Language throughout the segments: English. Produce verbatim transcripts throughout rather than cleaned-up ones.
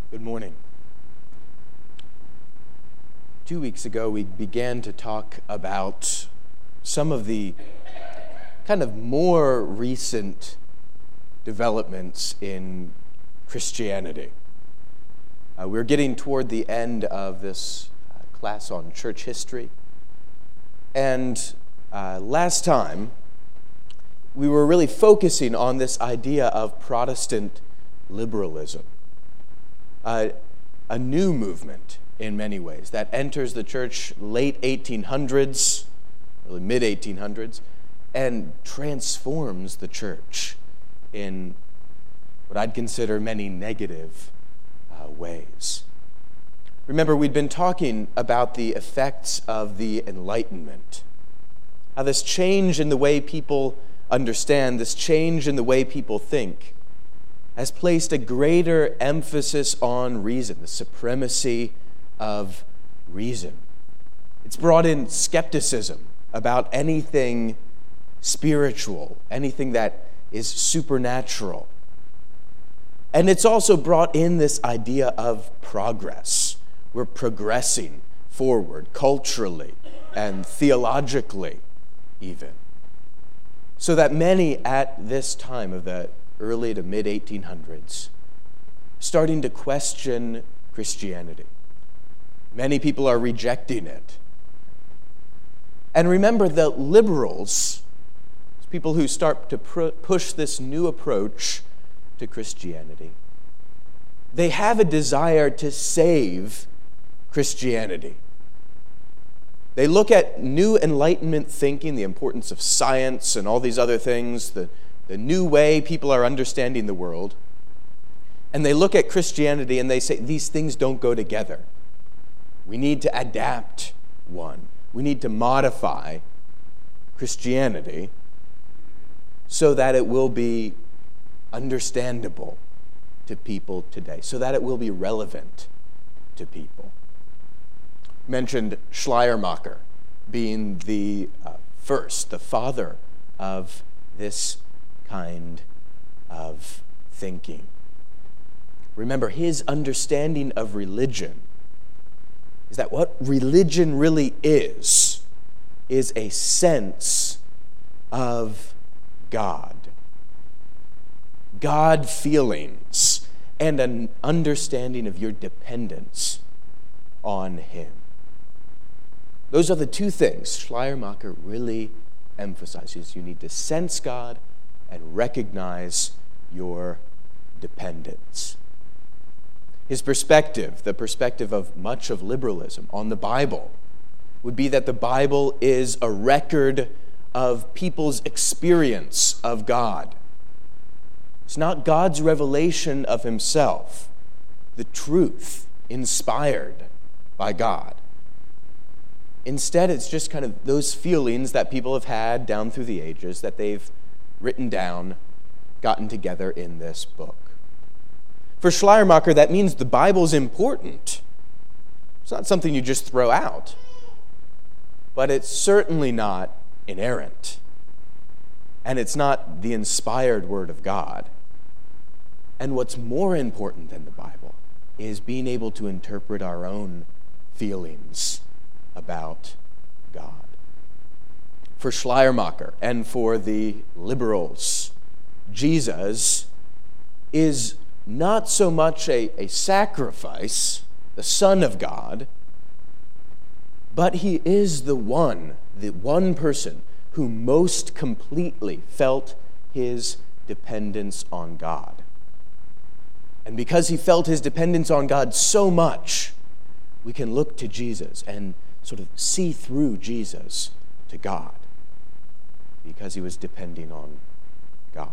Good morning. Two weeks ago, we began to talk about some of the kind of more recent developments in Christianity. Uh, we're getting toward the end of this uh, class on church history. And uh, last time, we were really focusing on this idea of Protestant liberalism. Uh, a new movement in many ways that enters the church late eighteen hundreds, really mid eighteen hundreds, and transforms the church in what I'd consider many negative uh, ways. Remember, we'd been talking about the effects of the Enlightenment, how this change in the way people understand, this change in the way people think, has placed a greater emphasis on reason, the supremacy of reason. It's brought in skepticism about anything spiritual, anything that is supernatural. And it's also brought in this idea of progress. We're progressing forward culturally and theologically even. So that many at this time of the early to mid eighteen hundreds, starting to question Christianity. Many people are rejecting it. And remember, the liberals, people who start to pr- push this new approach to Christianity, they have a desire to save Christianity. They look at new Enlightenment thinking, the importance of science and all these other things, the the new way people are understanding the world, and they look at Christianity and they say, these things don't go together. We need to adapt one. We need to modify Christianity so that it will be understandable to people today, so that it will be relevant to people. I mentioned Schleiermacher being the uh, first, the father of this kind of thinking. Remember, his understanding of religion is that what religion really is, is a sense of God. God feelings and an understanding of your dependence on him. Those are the two things Schleiermacher really emphasizes. You need to sense God and recognize your dependence. His perspective, the perspective of much of liberalism on the Bible, would be that the Bible is a record of people's experience of God. It's not God's revelation of himself, the truth inspired by God. Instead, it's just kind of those feelings that people have had down through the ages that they've written down, gotten together in this book. For Schleiermacher, that means the Bible's important. It's not something you just throw out, but it's certainly not inerrant. And it's not the inspired word of God. And what's more important than the Bible is being able to interpret our own feelings about God. For Schleiermacher and for the liberals, Jesus is not so much a, a sacrifice, the Son of God, but he is the one, the one person who most completely felt his dependence on God. And because he felt his dependence on God so much, we can look to Jesus and sort of see through Jesus to God, because he was depending on God.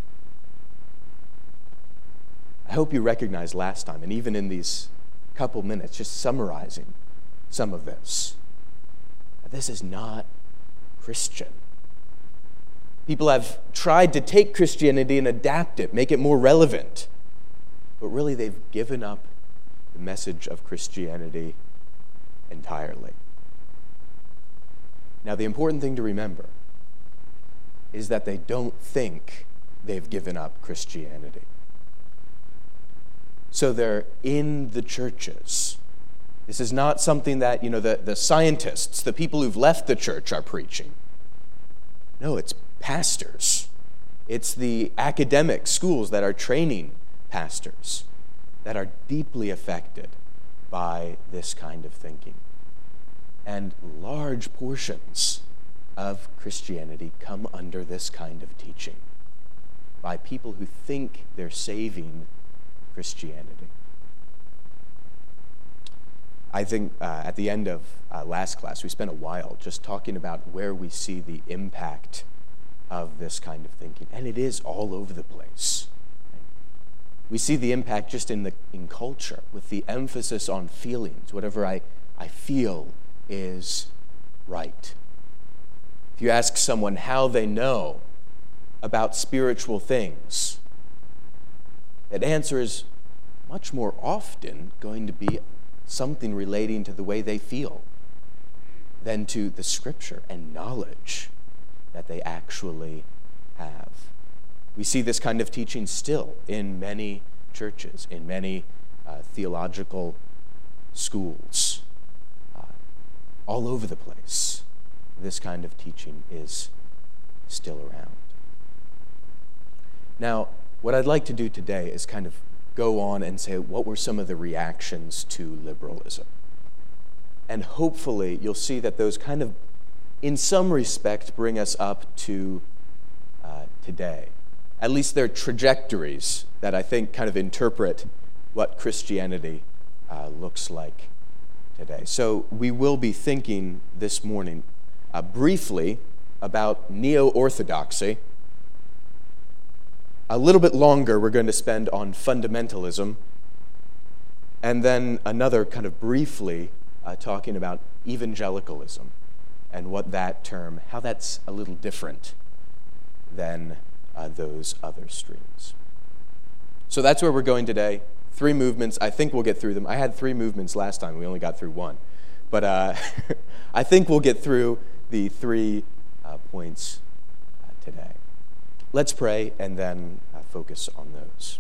I hope you recognize last time, and even in these couple minutes, just summarizing some of this, that this is not Christian. People have tried to take Christianity and adapt it, make it more relevant, but really they've given up the message of Christianity entirely. Now, the important thing to remember is that they don't think they've given up Christianity. so they're in the churches. This is not something that, you know, the, the scientists, the people who've left the church are preaching. No, it's pastors. It's the academic schools that are training pastors that are deeply affected by this kind of thinking. And large portions of Christianity come under this kind of teaching by people who think they're saving Christianity. I think uh, at the end of uh, last class, we spent a while just talking about where we see the impact of this kind of thinking. And it is all over the place. We see the impact just in the in culture, with the emphasis on feelings. Whatever I, I feel is right. If you ask someone how they know about spiritual things, that answer is much more often going to be something relating to the way they feel than to the scripture and knowledge that they actually have. We see this kind of teaching still in many churches, in many uh, theological schools, uh, all over the place. This kind of teaching is still around. Now, what I'd like to do today is kind of go on and say what were some of the reactions to liberalism. And hopefully you'll see that those kind of, in some respect, bring us up to uh, today. At least they're trajectories that I think kind of interpret what Christianity uh, looks like today. So we will be thinking this morning uh, briefly about neo-orthodoxy. A little bit longer we're going to spend on fundamentalism, and then another kind of briefly uh, talking about evangelicalism and what that term, how that's a little different than uh, those other streams. So that's where we're going today. Three movements. I think we'll get through them. I had three movements last time. We only got through one. But uh, I think we'll get through the three uh, points uh, today. Let's pray and then uh, focus on those.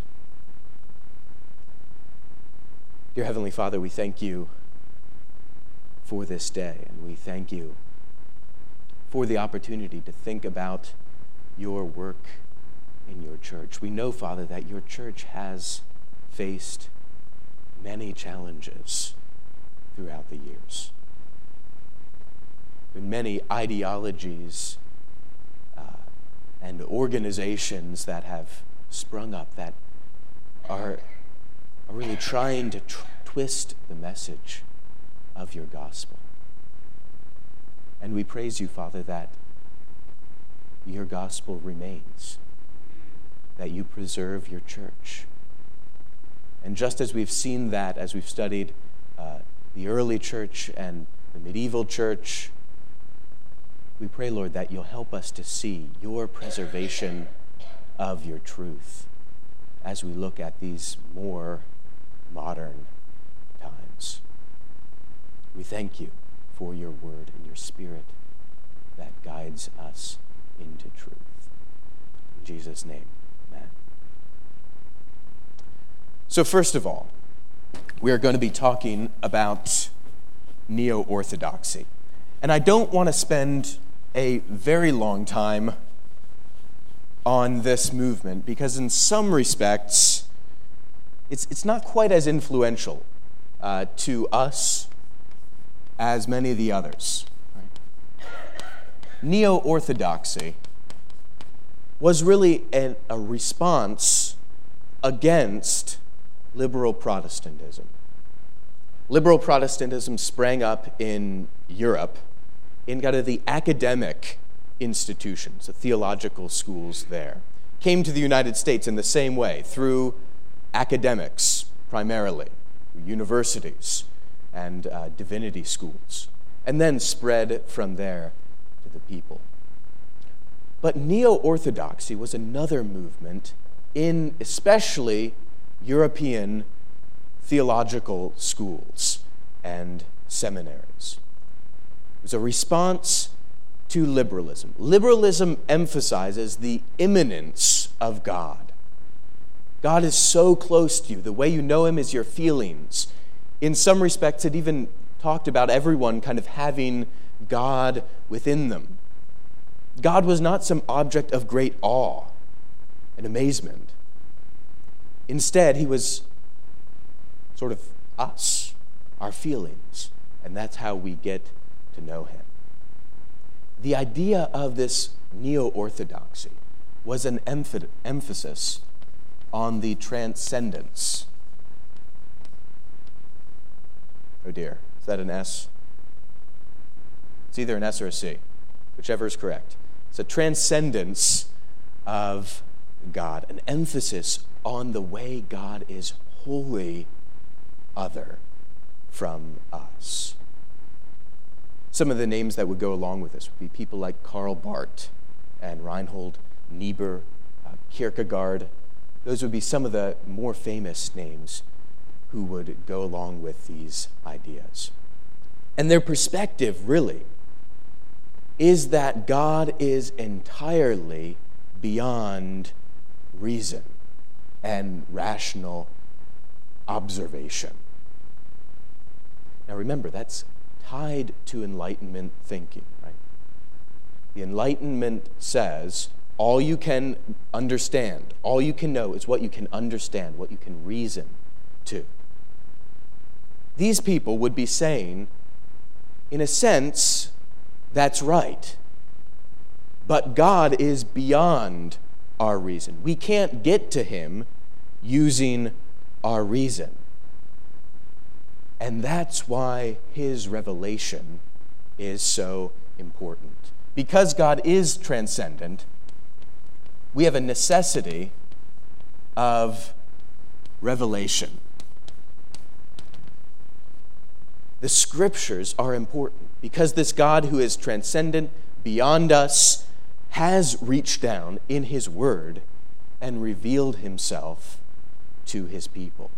Dear Heavenly Father, we thank you for this day, and we thank you for the opportunity to think about your work in your church. We know, Father, that your church has faced many challenges throughout the years. With many ideologies and organizations that have sprung up that are, are really trying to tr- twist the message of your gospel. And we praise you, Father, that your gospel remains, that you preserve your church. And just as we've seen that, as we've studied uh, the early church and the medieval church, we pray, Lord, that you'll help us to see your preservation of your truth as we look at these more modern times. We thank you for your word and your spirit that guides us into truth. In Jesus' name, amen. So first of all, we are going to be talking about neo-orthodoxy. And I don't want to spend a very long time on this movement because in some respects it's it's not quite as influential uh, to us as many of the others. Right? Neo-orthodoxy was really a, a response against liberal Protestantism. Liberal Protestantism sprang up in Europe in kind of the academic institutions, the theological schools there. Came to the United States in the same way, through academics primarily, universities and uh, divinity schools, and then spread from there to the people. But neo-orthodoxy was another movement in especially European theological schools and seminaries. It was a response to liberalism. Liberalism emphasizes the immanence of God. God is so close to you. The way you know him is your feelings. In some respects, it even talked about everyone kind of having God within them. God was not some object of great awe and amazement. Instead, he was sort of us, our feelings, and that's how we get to know him. The idea of this neo-orthodoxy was an emph- emphasis on the transcendence. Oh dear, is that an S? It's either an S or a C, whichever is correct. It's a transcendence of God, an emphasis on the way God is wholly other from us. Some of the names that would go along with this would be people like Karl Barth and Reinhold Niebuhr, uh, Kierkegaard. Those would be some of the more famous names who would go along with these ideas. And their perspective, really, is that God is entirely beyond reason and rational observation. Now remember, that's tied to Enlightenment thinking, right? The Enlightenment says all you can understand, all you can know is what you can understand, what you can reason to. These people would be saying, in a sense, that's right. But God is beyond our reason. We can't get to him using our reason. And that's why his revelation is so important. Because God is transcendent, we have a necessity of revelation. The scriptures are important because this God who is transcendent, beyond us, has reached down in his word and revealed himself to his people.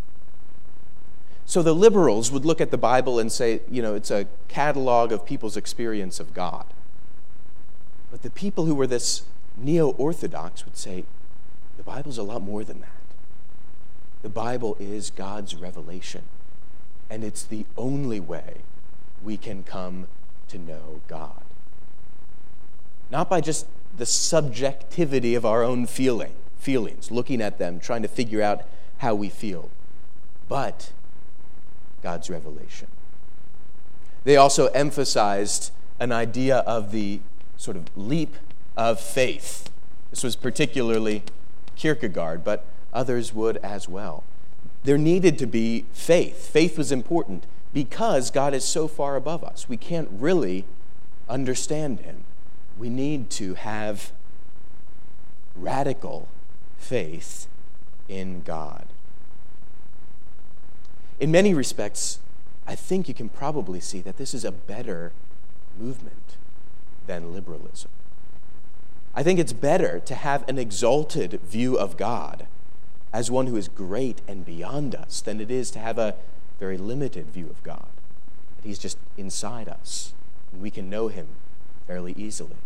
So the liberals would look at the Bible and say, you know, it's a catalog of people's experience of God. But the people who were this neo-orthodox would say, the Bible's a lot more than that. The Bible is God's revelation, and it's the only way we can come to know God. Not by just the subjectivity of our own feeling, feelings, looking at them, trying to figure out how we feel, but God's revelation. They also emphasized an idea of the sort of leap of faith. This was particularly Kierkegaard, but others would as well. There needed to be faith. Faith was important because God is so far above us. We can't really understand him. We need to have radical faith in God. In many respects, I think you can probably see that this is a better movement than liberalism. I think it's better to have an exalted view of God as one who is great and beyond us than it is to have a very limited view of God. That he's just inside us, and we can know him fairly easily.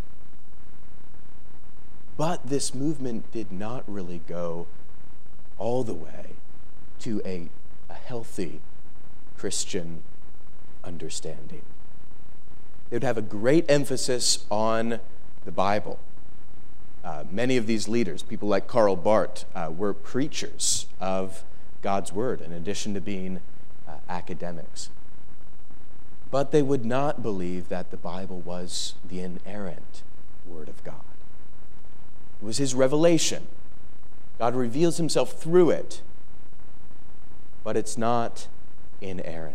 But this movement did not really go all the way to a, a healthy Christian understanding. They would have a great emphasis on the Bible. Uh, many of these leaders, people like Karl Barth, uh, were preachers of God's word in addition to being uh, academics. But they would not believe that the Bible was the inerrant word of God. It was his revelation. God reveals himself through it, but it's not inerrant.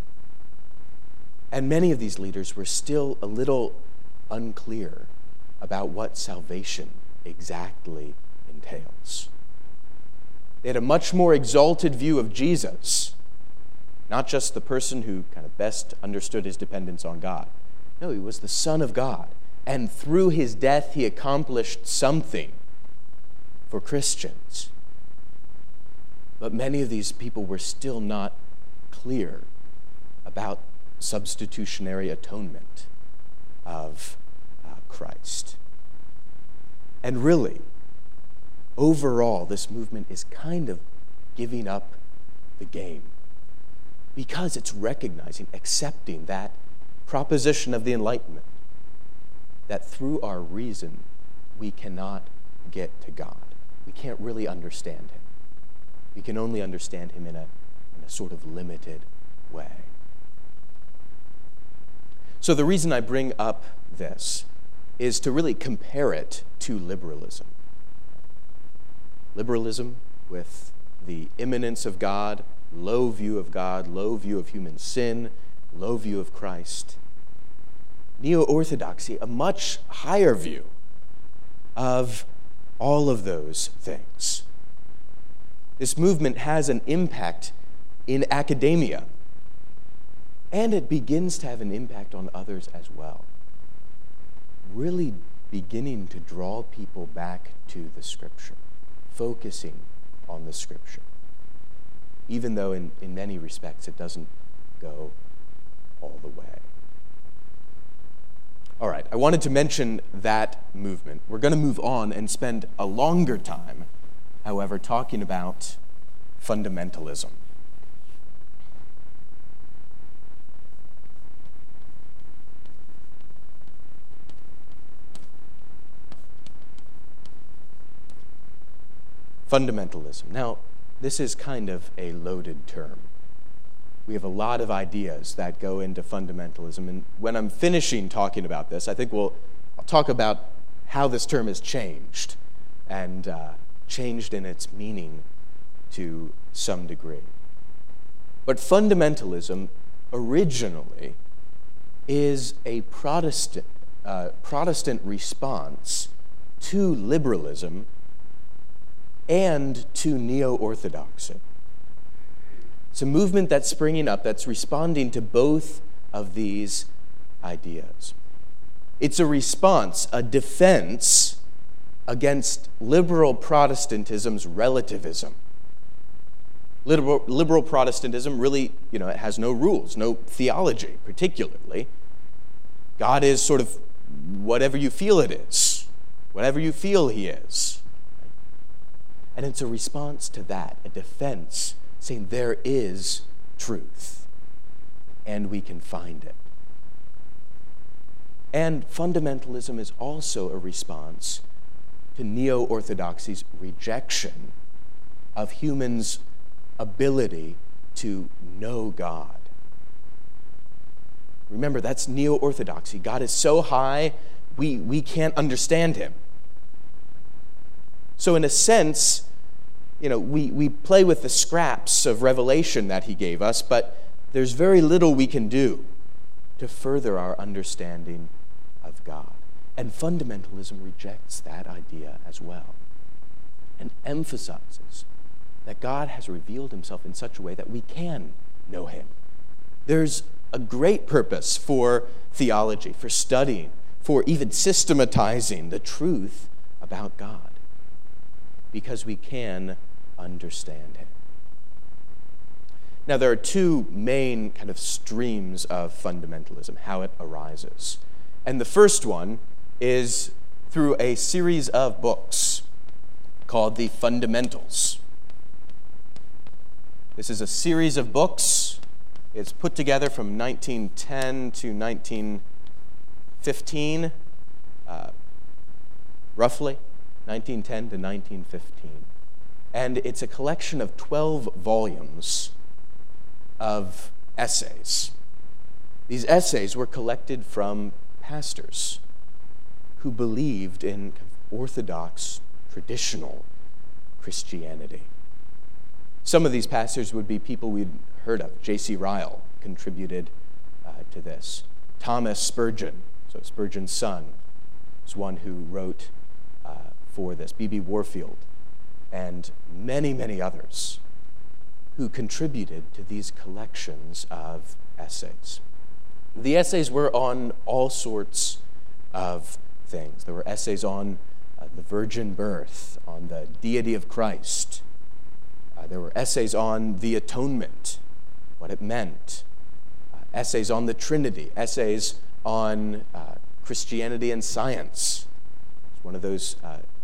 And many of these leaders were still a little unclear about what salvation exactly entails. They had a much more exalted view of Jesus, not just the person who kind of best understood his dependence on God. No, he was the Son of God, and through his death he accomplished something for Christians. But many of these people were still not clear about substitutionary atonement of uh, Christ. And really, overall, this movement is kind of giving up the game because it's recognizing, accepting that proposition of the Enlightenment, that through our reason, we cannot get to God. We can't really understand him. We can only understand him in a, in a sort of limited way. So the reason I bring up this is to really compare it to liberalism. Liberalism, with the immanence of God, low view of God, low view of human sin, low view of Christ. Neo-Orthodoxy, a much higher view of all of those things. This movement has an impact in academia, and it begins to have an impact on others as well, really beginning to draw people back to the Scripture, focusing on the Scripture, even though in, in many respects it doesn't go all the way. All right, I wanted to mention that movement. We're going to move on and spend a longer time, however, talking about fundamentalism. Fundamentalism. Now, this is kind of a loaded term. We have a lot of ideas that go into fundamentalism, and when I'm finishing talking about this, I think we'll I'll talk about how this term has changed and uh, changed in its meaning to some degree. But fundamentalism originally is a Protestant uh, Protestant response to liberalism and to neo-orthodoxy. It's a movement that's springing up that's responding to both of these ideas. It's a response, a defense against liberal Protestantism's relativism. Liberal, liberal Protestantism really, you know, it has no rules, no theology particularly. God is sort of whatever you feel it is, whatever you feel he is. And it's a response to that, a defense, saying there is truth, and we can find it. And fundamentalism is also a response to neo-orthodoxy's rejection of humans' ability to know God. Remember, that's neo-orthodoxy. God is so high, we, we can't understand him. So in a sense, you know, we, we play with the scraps of revelation that he gave us, but there's very little we can do to further our understanding of God. And fundamentalism rejects that idea as well and emphasizes that God has revealed himself in such a way that we can know him. There's a great purpose for theology, for studying, for even systematizing the truth about God, because we can understand him. Now, there are two main kind of streams of fundamentalism, how it arises. And the first one is through a series of books called the Fundamentals. This is a series of books. It's put together from nineteen ten to nineteen fifteen, uh, roughly, nineteen ten to nineteen fifteen. And it's a collection of twelve volumes of essays. These essays were collected from pastors who believed in orthodox, traditional Christianity. Some of these pastors would be people we'd heard of. J C Ryle contributed uh, to this. Thomas Spurgeon, so Spurgeon's son, was one who wrote uh, for this. B B Warfield, and many, many others who contributed to these collections of essays. The essays were on all sorts of things. There were essays on uh, the virgin birth, on the deity of Christ. Uh, there were essays on the atonement, what it meant. Uh, essays on the Trinity. Essays on uh, Christianity and science. It's one of those uh,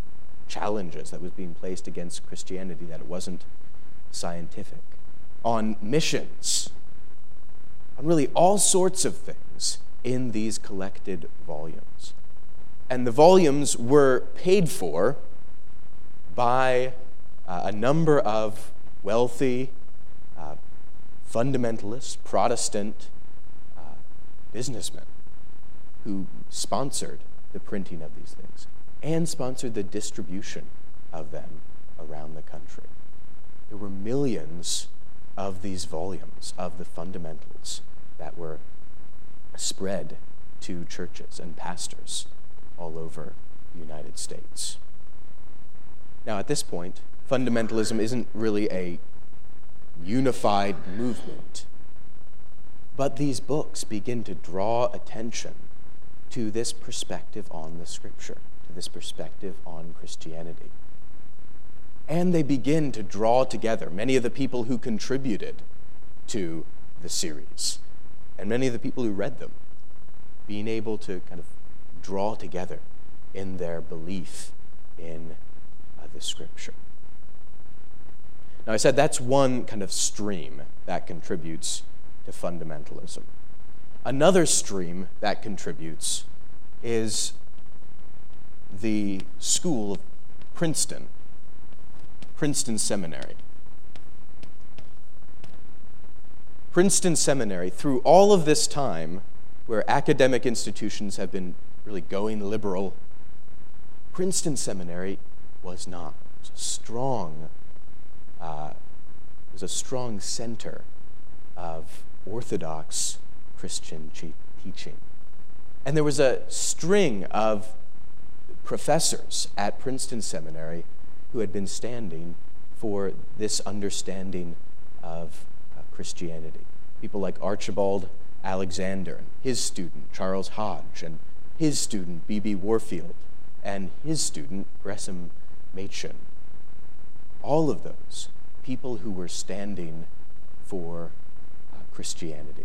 challenges that was being placed against Christianity, that it wasn't scientific, on missions, on really all sorts of things in these collected volumes. And the volumes were paid for by uh, a number of wealthy, uh, fundamentalist, Protestant uh, businessmen who sponsored the printing of these things and sponsored the distribution of them around the country. There were millions of these volumes of the fundamentals that were spread to churches and pastors all over the United States. Now, at this point, fundamentalism isn't really a unified movement, but these books begin to draw attention to this perspective on the Scripture, to this perspective on Christianity. And they begin to draw together many of the people who contributed to the series and many of the people who read them, being able to kind of draw together in their belief in uh, the Scripture. Now, I said that's one kind of stream that contributes to fundamentalism. Another stream that contributes is the School of Princeton, Princeton Seminary. Princeton Seminary, through all of this time where academic institutions have been really going liberal, Princeton Seminary was not. It was a strong, uh, it was a strong center of Orthodox Christian teaching. And there was a string of professors at Princeton Seminary who had been standing for this understanding of uh, Christianity. People like Archibald Alexander and his student, Charles Hodge, and his student, B B Warfield, and his student, Gresham Machen. All of those people who were standing for uh, Christianity.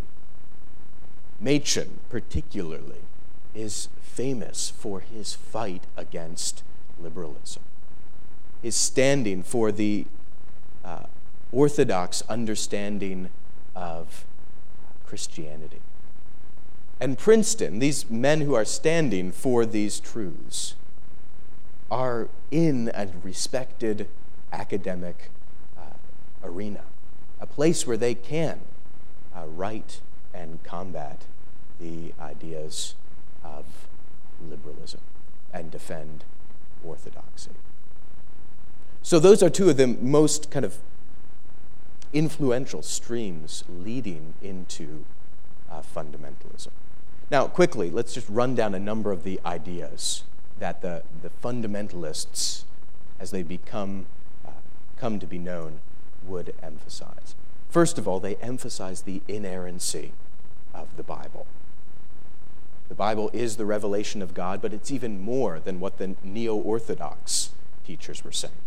Machen, particularly, is famous for his fight against liberalism, his standing for the uh, orthodox understanding of Christianity. And Princeton, these men who are standing for these truths, are in a respected academic uh, arena, a place where they can uh, write and combat the ideas of liberalism and defend orthodoxy. So those are two of the most kind of influential streams leading into uh, fundamentalism. Now, quickly, let's just run down a number of the ideas that the, the fundamentalists, as they become uh, come to be known, would emphasize. First of all, they emphasize the inerrancy of the Bible. The Bible is the revelation of God, but it's even more than what the neo-Orthodox teachers were saying.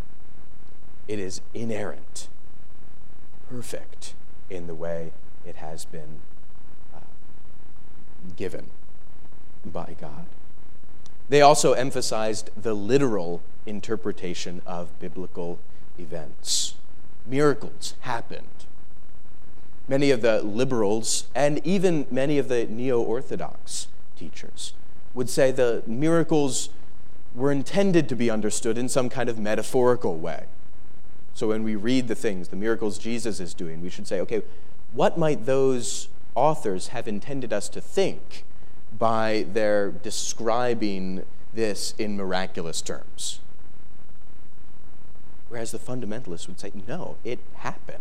It is inerrant, perfect in the way it has been uh, given by God. They also emphasized the literal interpretation of biblical events. Miracles happened. Many of the liberals, and even many of the neo-Orthodox teachers, would say the miracles were intended to be understood in some kind of metaphorical way. So when we read the things, the miracles Jesus is doing, we should say, okay, what might those authors have intended us to think by their describing this in miraculous terms? Whereas the fundamentalists would say, no, it happened.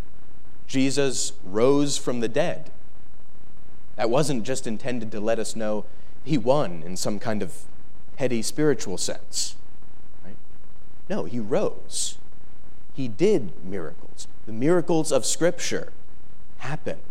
Jesus rose from the dead. That wasn't just intended to let us know he won in some kind of heady spiritual sense. Right? No, he rose. He did miracles. The miracles of Scripture happened.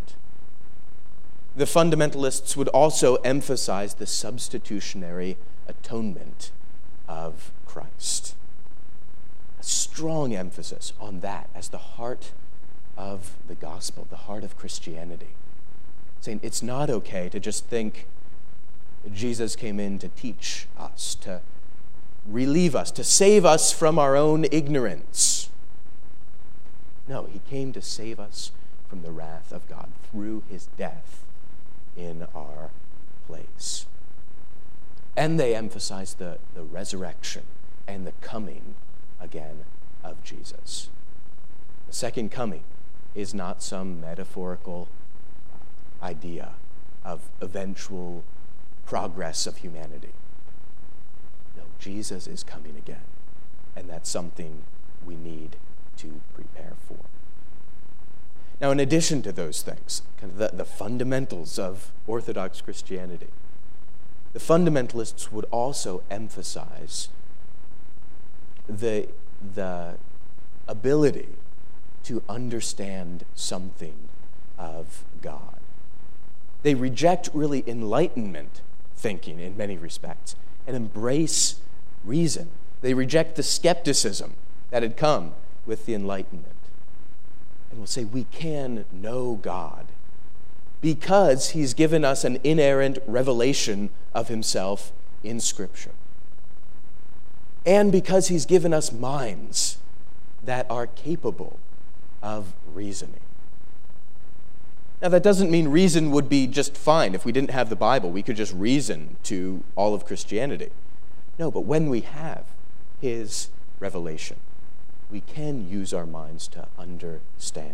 The fundamentalists would also emphasize the substitutionary atonement of Christ. A strong emphasis on that as the heart of the gospel, the heart of Christianity. Saying it's not okay to just think Jesus came in to teach us, to relieve us, to save us from our own ignorance. No, he came to save us from the wrath of God through his death in our place. And they emphasize the, the resurrection and the coming again of Jesus. The second coming is not some metaphorical idea of eventual progress of humanity. No, Jesus is coming again, and that's something we need to prepare for. Now, in addition to those things, kind of the, the fundamentals of Orthodox Christianity, the fundamentalists would also emphasize the, the ability to understand something of God. They reject really Enlightenment thinking in many respects and embrace reason. They reject the skepticism that had come with the Enlightenment. And will say we can know God because he's given us an inerrant revelation of himself in Scripture. And because he's given us minds that are capable of reasoning. Now, that doesn't mean reason would be just fine. If we didn't have the Bible, we could just reason to all of Christianity. No, but when we have his revelation, we can use our minds to understand.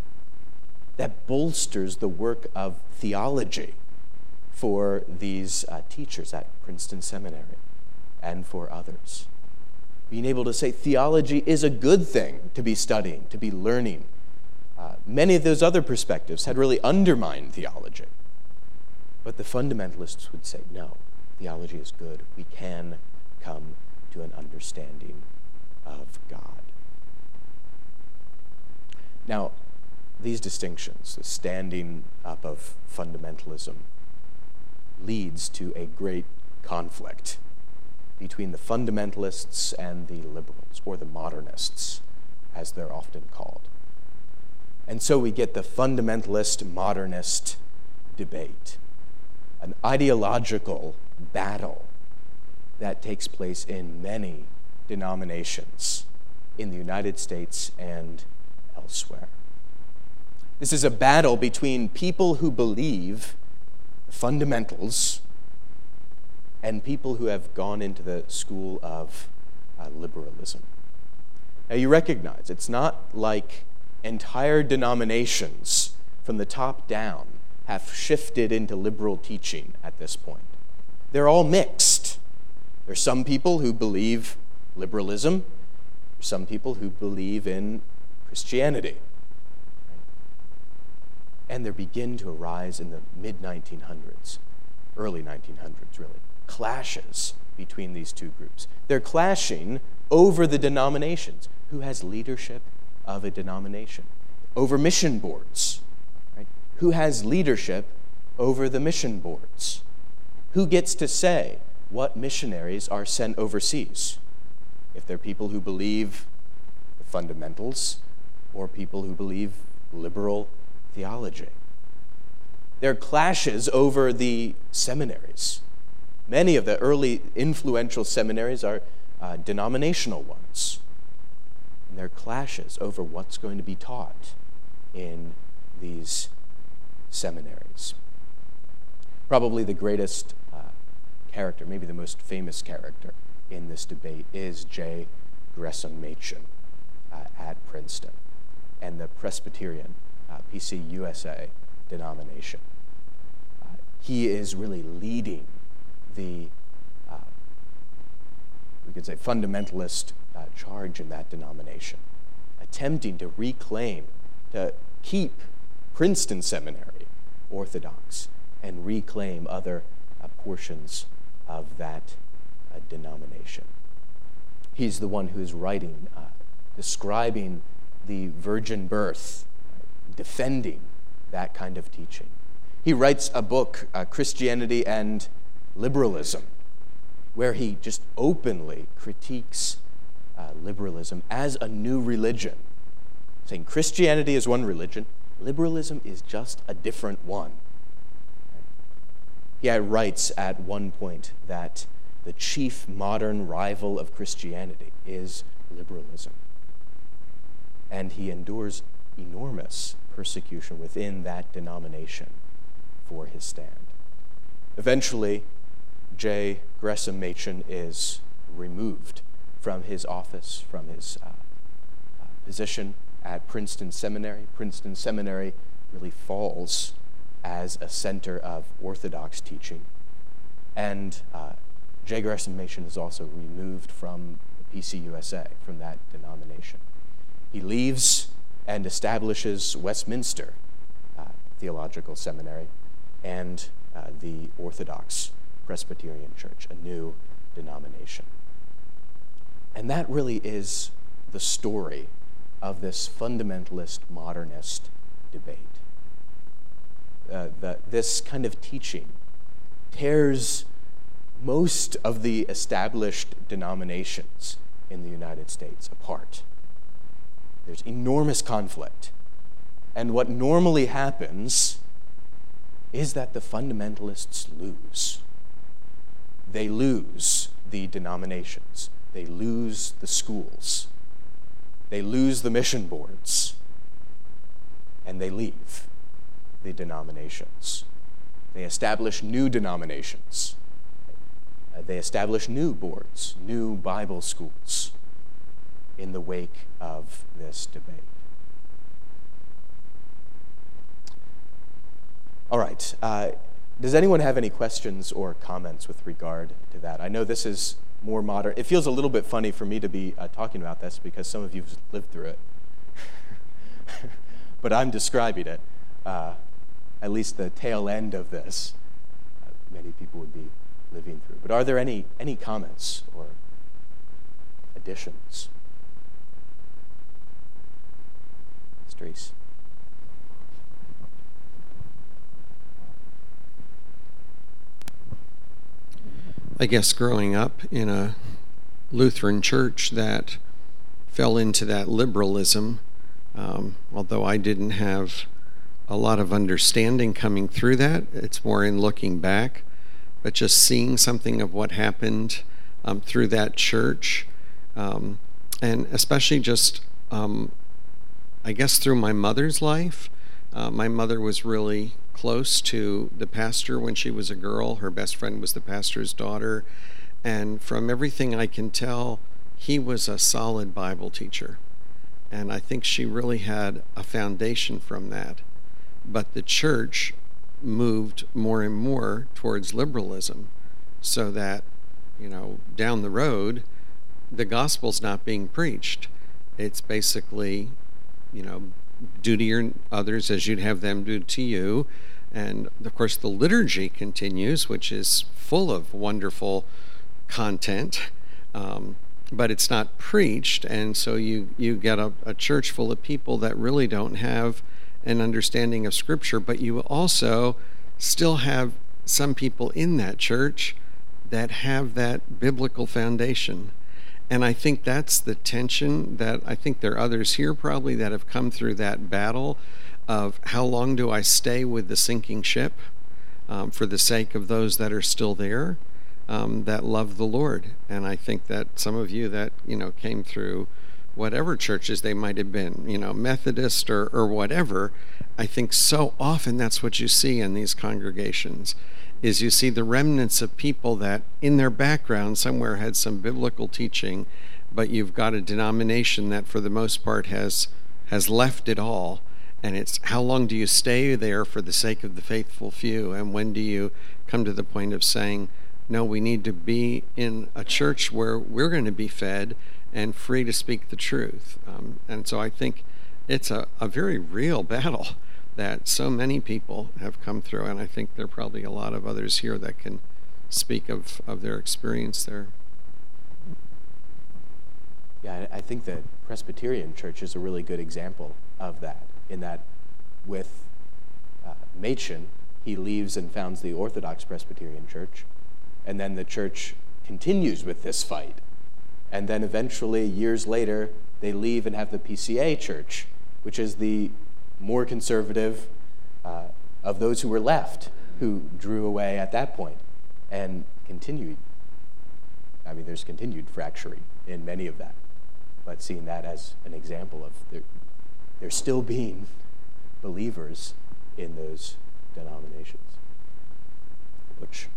That bolsters the work of theology for these uh, teachers at Princeton Seminary and for others. Being able to say theology is a good thing to be studying, to be learning. Uh, many of those other perspectives had really undermined theology. But the fundamentalists would say, no, theology is good. We can come to an understanding of God. Now, these distinctions, the standing up of fundamentalism, leads to a great conflict between the fundamentalists and the liberals, or the modernists, as they're often called. And so we get the fundamentalist-modernist debate, an ideological battle that takes place in many denominations in the United States and elsewhere. This is a battle between people who believe fundamentals and people who have gone into the school of uh, liberalism. Now, you recognize it's not like entire denominations from the top down have shifted into liberal teaching at this point. They're all mixed. There's some people who believe liberalism, there's some people who believe in Christianity. And there begin to arise in the mid nineteen hundreds, early nineteen hundreds really, clashes between these two groups. They're clashing over the denominations. Who has leadership of a denomination? Over mission boards. Right? Who has leadership over the mission boards? Who gets to say what missionaries are sent overseas? If they're people who believe the fundamentals or people who believe liberal theology. There are clashes over the seminaries. Many of the early influential seminaries are uh, denominational ones. And there are clashes over what's going to be taught in these seminaries. Probably the greatest uh, character, maybe the most famous character in this debate is J. Gresham Machen uh, at Princeton and the Presbyterian Uh, P C U S A denomination. Uh, he is really leading the, uh, we could say, fundamentalist uh, charge in that denomination, attempting to reclaim, to keep Princeton Seminary orthodox and reclaim other uh, portions of that uh, denomination. He's the one who is writing, uh, describing the virgin birth, defending that kind of teaching. He writes a book, uh, Christianity and Liberalism, where he just openly critiques uh, liberalism as a new religion, saying Christianity is one religion, liberalism is just a different one. He writes at one point that the chief modern rival of Christianity is liberalism. And he endures enormous persecution within that denomination for his stand. Eventually, J. Gresham Machen is removed from his office, from his uh, uh, position at Princeton Seminary. Princeton Seminary really falls as a center of Orthodox teaching. And uh, J. Gresham Machen is also removed from the P C U S A, from that denomination. He leaves and establishes Westminster uh, Theological Seminary and uh, the Orthodox Presbyterian Church, a new denomination. And that really is the story of this fundamentalist modernist debate. Uh, the, this kind of teaching tears most of the established denominations in the United States apart. There's enormous conflict. And what normally happens is that the fundamentalists lose. They lose the denominations. They lose the schools. They lose the mission boards. And they leave the denominations. They establish new denominations. Uh, they establish new boards, new Bible schools in the wake of this debate. All right. Uh, does anyone have any questions or comments with regard to that? I know this is more modern. It feels a little bit funny for me to be uh, talking about this because some of you have lived through it. But I'm describing it, uh, at least the tail end of this. Uh, many people would be living through. But are there any, any comments or additions? Strees. I guess growing up in a Lutheran church that fell into that liberalism, um, although I didn't have a lot of understanding coming through that, it's more in looking back, but just seeing something of what happened um, through that church, um, and especially just, um, I guess through my mother's life. Uh, my mother was really close to the pastor when she was a girl. Her best friend was the pastor's daughter. And from everything I can tell, he was a solid Bible teacher. And I think she really had a foundation from that. But the church moved more and more towards liberalism so that, you know, down the road, the gospel's not being preached. It's basically, you know, do to your others as you'd have them do to you. And of course the liturgy continues, which is full of wonderful content, um, but it's not preached. And so you, you get a, a church full of people that really don't have an understanding of Scripture, but you also still have some people in that church that have that biblical foundation. And I think that's the tension that I think there are others here probably that have come through that battle of how long do I stay with the sinking ship um, for the sake of those that are still there, um, that love the Lord. And I think that some of you that, you know, came through whatever churches they might have been, you know, Methodist or, or whatever, I think so often that's what you see in these congregations. Is you see the remnants of people that in their background somewhere had some biblical teaching, but you've got a denomination that for the most part has has left it all. And it's how long do you stay there for the sake of the faithful few? And when do you come to the point of saying, no, we need to be in a church where we're going to be fed and free to speak the truth. Um, and so I think it's a, a very real battle that so many people have come through, and I think there are probably a lot of others here that can speak of, of their experience there. Yeah, I think the Presbyterian Church is a really good example of that, in that with uh, Machen, he leaves and founds the Orthodox Presbyterian Church, and then the church continues with this fight. And then eventually, years later, they leave and have the P C A Church, which is the more conservative uh, of those who were left, who drew away at that point and continued I mean, there's continued fracturing in many of that, but seeing that as an example of there, there still being believers in those denominations, which...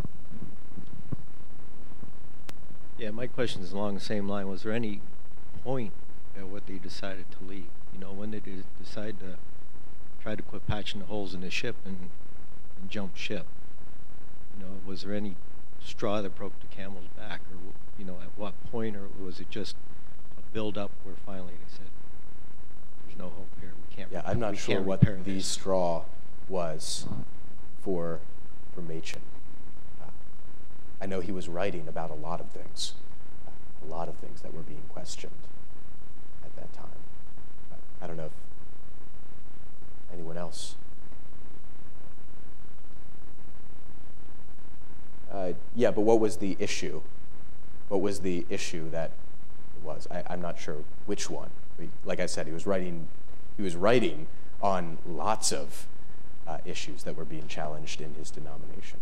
Yeah, my question is along the same line. Was there any point at what they decided to leave? You know, when they did decide to try to quit patching the holes in the ship and, and jump ship? You know, was there any straw that broke the camel's back, or you know, at what point, or was it just a build-up where finally they said, "There's no hope here. We can't." Yeah, I'm not sure what the straw was for for Machen. Uh, I know he was writing about a lot of things, uh, a lot of things that were being questioned at that time. Uh, I don't know if anyone else. Uh, yeah, but what was the issue? What was the issue that it was? I, I'm not sure which one. Like I said, he was writing. He was writing on lots of uh, issues that were being challenged in his denomination.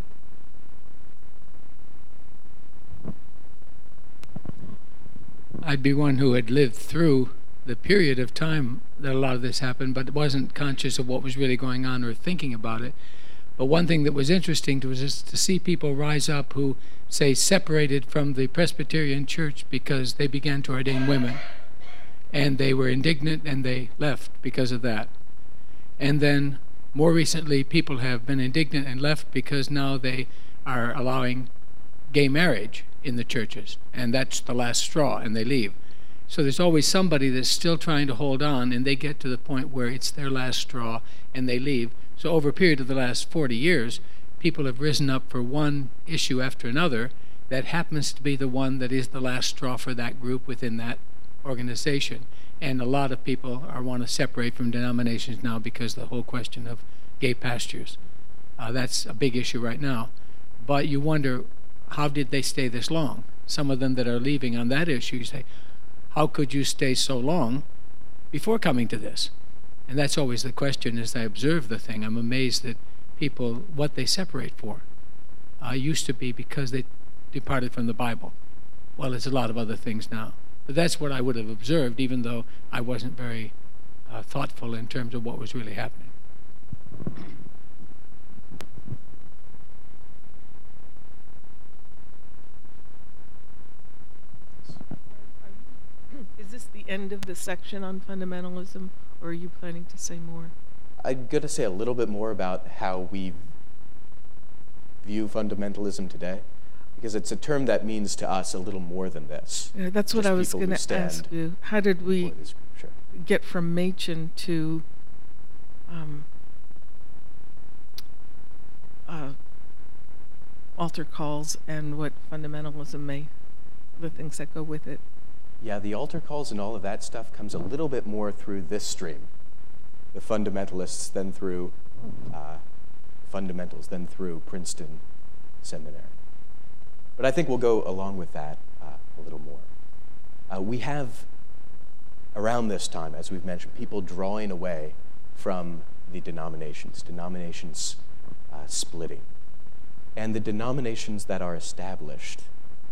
I'd be one who had lived through the period of time that a lot of this happened, but wasn't conscious of what was really going on or thinking about it. But one thing that was interesting to was just to see people rise up who, say, separated from the Presbyterian Church because they began to ordain women. And they were indignant and they left because of that. And then more recently, people have been indignant and left because now they are allowing gay marriage in the churches. And that's the last straw, and they leave. So there's always somebody that's still trying to hold on, and they get to the point where it's their last straw, and they leave. So over a period of the last forty years, people have risen up for one issue after another that happens to be the one that is the last straw for that group within that organization. And a lot of people are want to separate from denominations now because of the whole question of gay pastures. Uh, that's a big issue right now. But you wonder, how did they stay this long? Some of them that are leaving on that issue, you say, how could you stay so long before coming to this? And that's always the question as I observe the thing. I'm amazed that people, what they separate for, uh, used to be because they departed from the Bible. Well, it's a lot of other things now. But that's what I would have observed, even though I wasn't very uh, thoughtful in terms of what was really happening. Is this the end of the section on fundamentalism, or are you planning to say more? I'm going to say a little bit more about how we view fundamentalism today, because it's a term that means to us a little more than this. Yeah, that's what Just I was people going who to stand ask you. How did we for this scripture. get from Machen to um, uh, altar calls and what fundamentalism may, the things that go with it? Yeah, the altar calls and all of that stuff comes a little bit more through this stream. The fundamentalists, then through uh, fundamentals, then through Princeton Seminary. But I think we'll go along with that uh, a little more. Uh, we have, around this time, as we've mentioned, people drawing away from the denominations, denominations uh, splitting. And the denominations that are established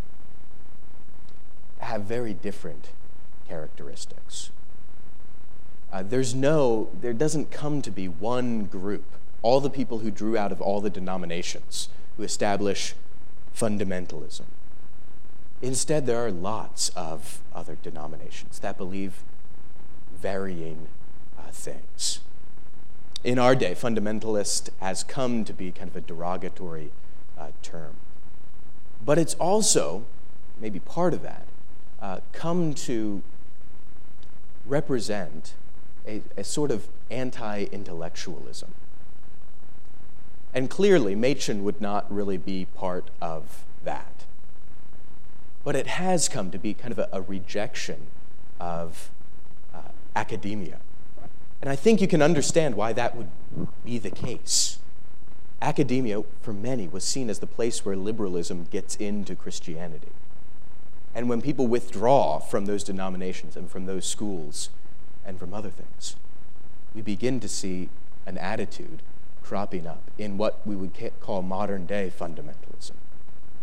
have very different characteristics. Uh, there's no, there doesn't come to be one group, all the people who drew out of all the denominations, who establish fundamentalism. Instead, there are lots of other denominations that believe varying uh, things. In our day, fundamentalist has come to be kind of a derogatory uh, term. But it's also, maybe part of that, uh, come to represent a, a sort of anti-intellectualism. And clearly, Machen would not really be part of that. But it has come to be kind of a, a rejection of uh, academia. And I think you can understand why that would be the case. Academia, for many, was seen as the place where liberalism gets into Christianity. And when people withdraw from those denominations and from those schools and from other things, we begin to see an attitude cropping up in what we would call modern-day fundamentalism.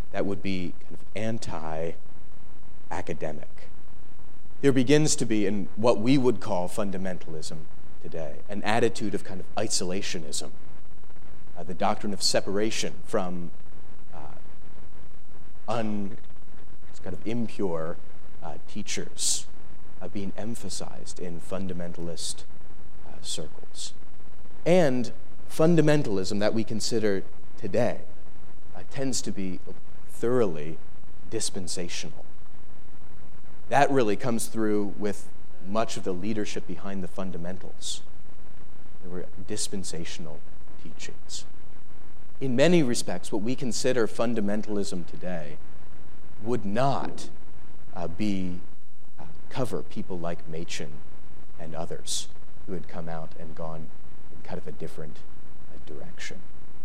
that would be kind of anti-academic. There begins to be, in what we would call fundamentalism today, an attitude of kind of isolationism, uh, the doctrine of separation from uh, un, kind of impure uh, teachers uh, being emphasized in fundamentalist uh, circles. And fundamentalism that we consider today uh, tends to be thoroughly dispensational. That really comes through with much of the leadership behind the fundamentals. There were dispensational teachings. In many respects, what we consider fundamentalism today would not uh, be uh, cover people like Machen and others who had come out and gone in kind of a different uh, direction.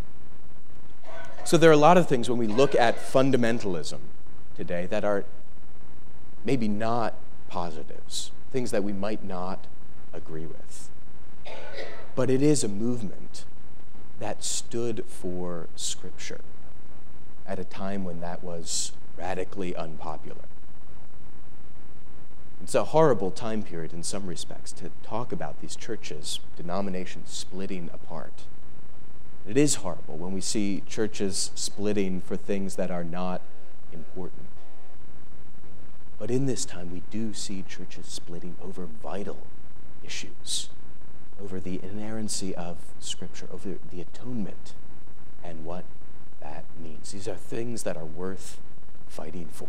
So there are a lot of things when we look at fundamentalism today that are maybe not positives, things that we might not agree with. But it is a movement that stood for Scripture at a time when that was radically unpopular. It's a horrible time period in some respects to talk about these churches, denominations splitting apart. It is horrible when we see churches splitting for things that are not important. But in this time, we do see churches splitting over vital issues, over the inerrancy of Scripture, over the atonement and what that means. These are things that are worth fighting for.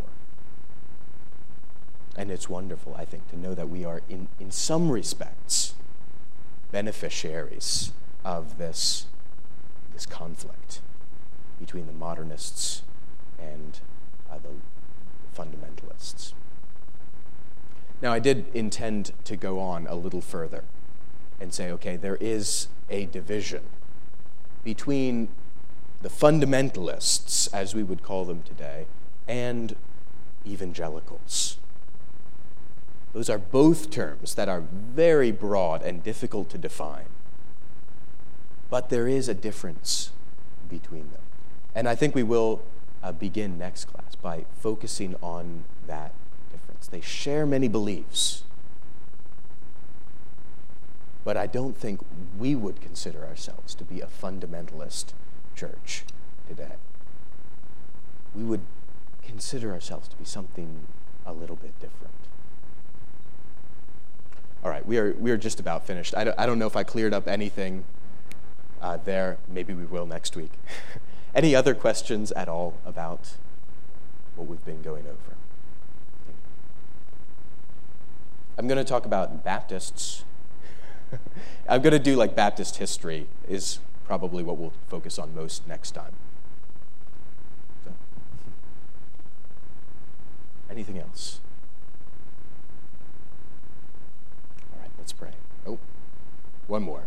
And it's wonderful, I think, to know that we are, in, in some respects, beneficiaries of this, this conflict between the modernists and uh, the fundamentalists. Now, I did intend to go on a little further and say, okay, there is a division between the fundamentalists, as we would call them today, and evangelicals. Those are both terms that are very broad and difficult to define. But there is a difference between them. And I think we will uh, begin next class by focusing on that difference. They share many beliefs, but I don't think we would consider ourselves to be a fundamentalist church today. We would consider ourselves to be something a little bit different. All right, we are we are just about finished. I don't, I don't know if I cleared up anything uh, there. Maybe we will next week. Any other questions at all about what we've been going over? I'm going to talk about Baptists. I'm going to do like Baptist history is probably what we'll focus on most next time. So. Anything else? All right, let's pray. Oh, one more.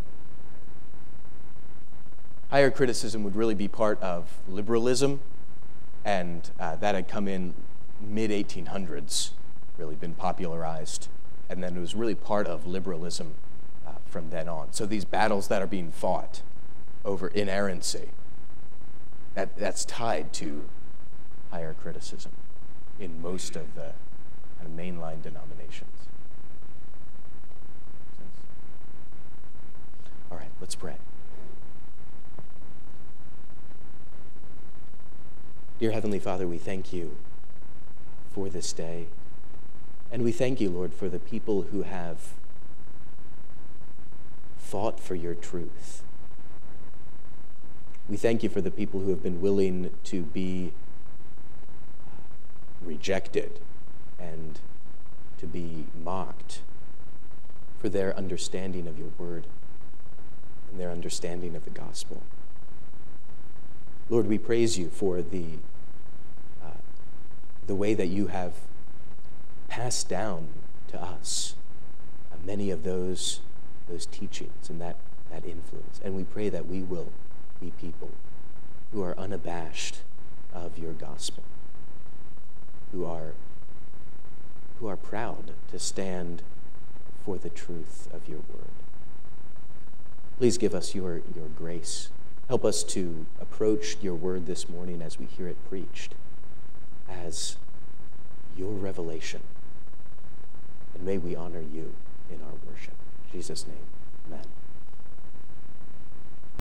Higher criticism would really be part of liberalism, and uh, that had come in mid eighteen hundreds, really been popularized. And then it was really part of liberalism uh, from then on. So these battles that are being fought over inerrancy, that, that's tied to higher criticism in most of the kind of mainline denominations. All right, let's pray. Dear Heavenly Father, we thank you for this day. And we thank you, Lord, for the people who have fought for your truth. We thank you for the people who have been willing to be rejected and to be mocked for their understanding of your word and their understanding of the gospel. Lord, we praise you for the, uh, the way that you have passed down to us uh, many of those, those teachings and that, that influence. And we pray that we will be people who are unabashed of your gospel, who are, who are proud to stand for the truth of your word. Please give us your, your grace. Help us to approach your word this morning as we hear it preached as your revelation. And may we honor you in our worship. In Jesus' name, amen.